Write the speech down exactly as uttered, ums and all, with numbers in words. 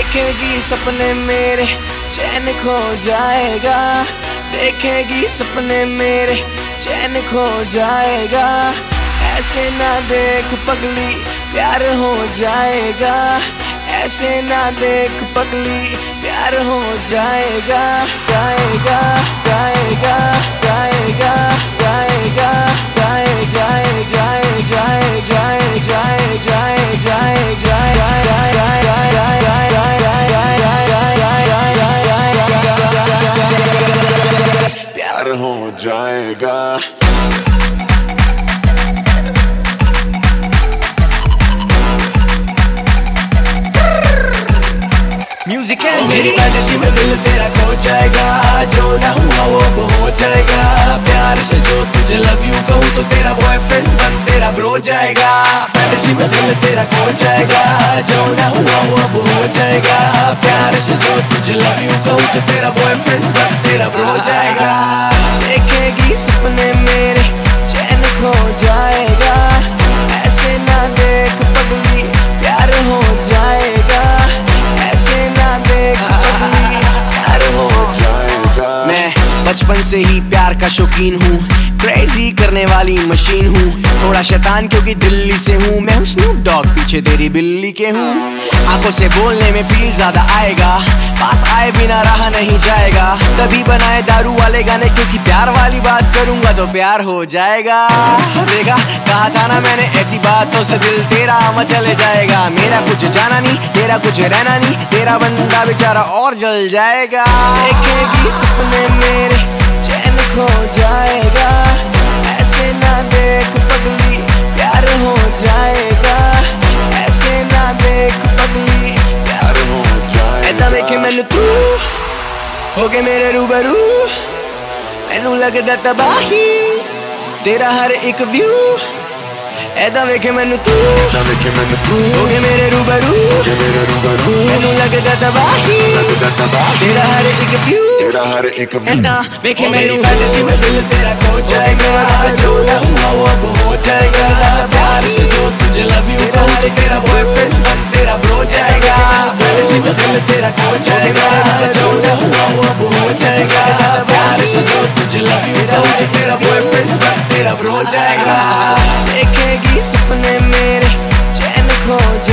देखेगी सपने मेरे चैन खो जाएगा, देखेगी सपने मेरे चैन खो जाएगा। ऐसे ना देख पगली प्यार हो जाएगा, ऐसे ना देख पगली प्यार हो जाएगा। जाएगा जाएगा जाएगा जाएगा जाए जाए जाए जाए जाए जाए जाए जाए जाए प्यार हो जाएगा। म्यूजिक है मेरी फैंटेसी में दिल तेरा खो जाएगा, जो ना हुआ वो तो हो जाएगा। प्यार से जो तुझे लव यू कहूँ तो तेरा बॉयफ्रेंड बन तेरा ब्रो जाएगा। फैंटेसी में दिल तेरा खो जाएगा, जो ना हुआ वो अब हो जाएगा। प्यार से जो तुझे लव यू कहूँ तो तेरा बॉयफ्रेंड बन तेरा ब्रो जाएगा। देखेगी सपने मेरे चैन खो जाएगा, ऐसे ना देख पगली प्यार हो जाएगा, ऐसे ना देख पगली प्यार हो जाएगा। मैं बचपन से ही प्यार का शौकीन हूँ, क्रेजी करने वाली मशीन हूँ। थोड़ा शैतान क्योंकि दिल्ली से हूँ, मैं हूँ स्नूप डॉग पीछे तेरी बिल्ली के हूँ। आंखों से बोलने में फील ज्यादा आएगा, पास आए बिना रहा नहीं जाएगा। तभी बनाए दारू वाले गाने क्योंकि प्यार वाली बात करूंगा तो प्यार हो जाएगा। देखा कहा था ना मैंने ऐसी बातों से दिल तेरा मचल जाएगा। मेरा कुछ जाना नहीं तेरा कुछ रहना नहीं, तेरा बंदा बेचारा और जल जाएगा। देखेगी सपने मेरे चैन खो जाएगा, ऐसे ना देख पगली प्यार हो जाएगा, ऐसे ना देख पगली प्यार हो जाएगा। ऐदा वेखे मैनू तू हो गए मेरे रूबरू, मैनू लगदा तबाही तेरा हर एक व्यू। ऐदा वेखे मैनू तू ऐदा वेखे मैनू तू हो गए मेरे रूबरू, हो गए मेरे रूबरू। मैनू लगदा तबाही लगदा तबाही तेरा हर एक व्यू, तेरा हर एक व्यू। ऐदा वेखे मैनू फैंटेसी में दिल तेरा खो जाएगा, जो ना हुआ वो अब हो जाएगा। प्यार से जो तुझे लव यू कहूँ तो तेरा बॉयफ्रेंड बन तेरा ब्रो जाएगा। फैंटेसी में दिल तेरा खो जाएगा, जो ना हुआ वो अब हो जाएगा। प्यार से जो तुझे लव यू कहूँ तो तेरा बॉयफ्रेंड बन तेरा ब्रो जाएगा। देखेगी सपने मेरे चैन खो